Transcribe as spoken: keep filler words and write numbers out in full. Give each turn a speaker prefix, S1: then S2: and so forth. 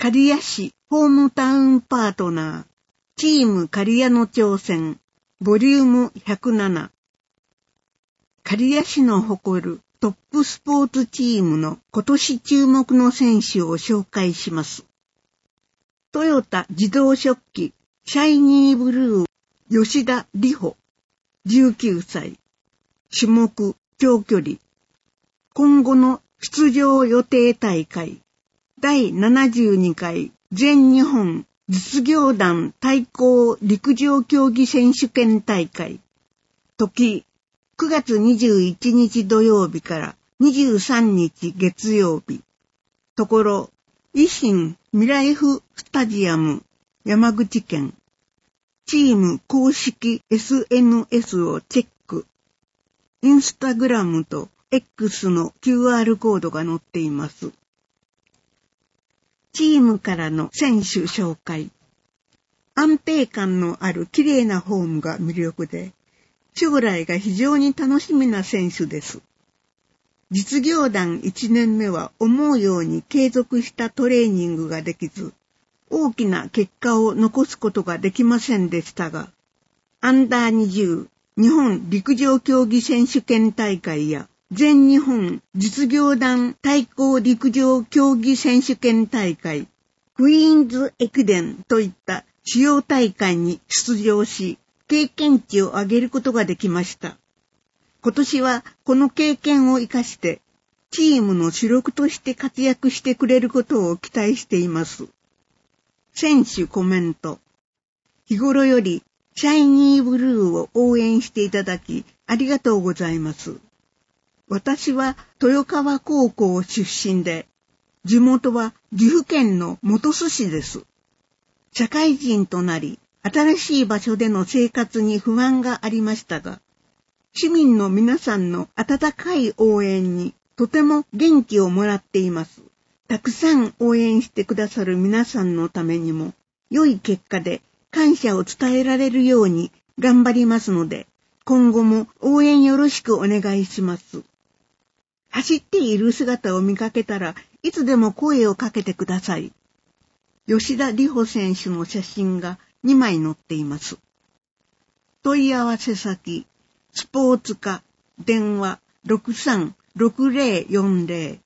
S1: 刈谷市ホームタウンパートナー、チーム刈谷の挑戦、ボリュームひゃくなな。刈谷市の誇るトップスポーツチームの今年注目の選手を紹介します。トヨタ自動食器シャイニーブルー吉田里帆じゅうきゅうさい。種目長距離。今後の出場予定大会だいななじゅうにかい全日本実業団対抗陸上競技選手権大会。時くがつにじゅういちにち土曜日からにじゅうさんにち月曜日。ところ、維新未来府スタジアム山口県。チーム公式 エスエヌエス をチェック。インスタグラムと X の キューアール コードが載っています。チームからの選手紹介。安定感のある綺麗なフォームが魅力で、将来が非常に楽しみな選手です。実業団いちねんめは思うように継続したトレーニングができず、大きな結果を残すことができませんでしたが、アンダーにじゅう日本陸上競技選手権大会や全日本実業団対抗陸上競技選手権大会、クイーンズ駅伝といった主要大会に出場し、経験値を上げることができました。今年はこの経験を生かして、チームの主力として活躍してくれることを期待しています。選手コメント。日頃よりシャイニーブルーを応援していただきありがとうございます。私は豊川高校出身で、地元は岐阜県の本巣市です。社会人となり、新しい場所での生活に不安がありましたが、市民の皆さんの温かい応援にとても元気をもらっています。たくさん応援してくださる皆さんのためにも、良い結果で感謝を伝えられるように頑張りますので、今後も応援よろしくお願いします。走っている姿を見かけたらいつでも声をかけてください。吉田里帆選手の写真がにまい載っています。問い合わせ先、スポーツ課、電話 ろくさんろくぜろよんぜろ